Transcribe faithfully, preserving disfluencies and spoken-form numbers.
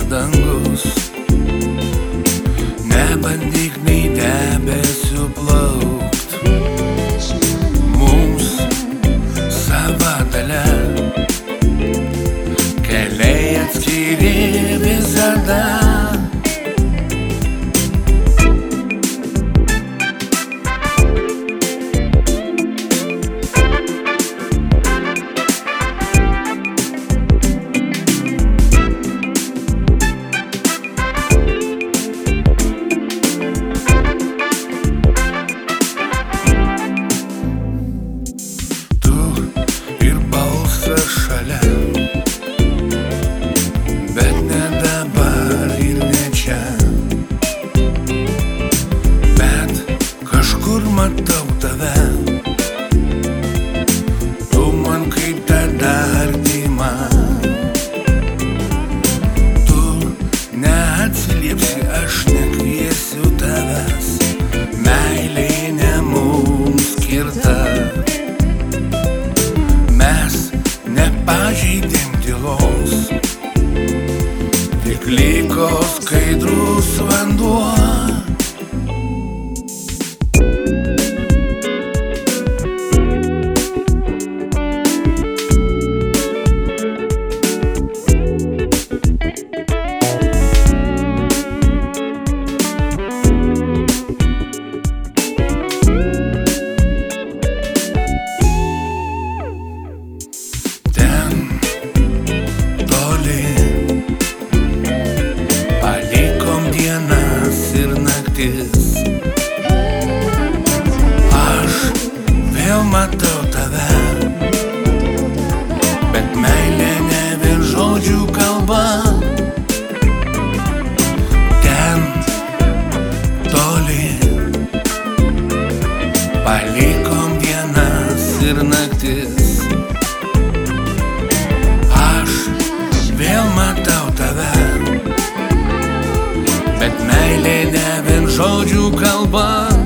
dangus. Nebandyk nei debesių plaukt, mums sava dalia, keliai atskiri visada. Bet ne dabar ir ne čia, bet kažkur matau tave. Tu man kaip tada artima, tu neatsiliepsi, aš nekviesiu tavęs, meilė ne mums skirta. Mes nepažeidėm tylos, tik liko skaidrus vanduo. Aš vėl matau tave, bet meilė ne vien žodžių kalba. Ten toli palikom dienas ir naktis. Aš vėl matau tave, bet meilė ne vien žodžių kalba.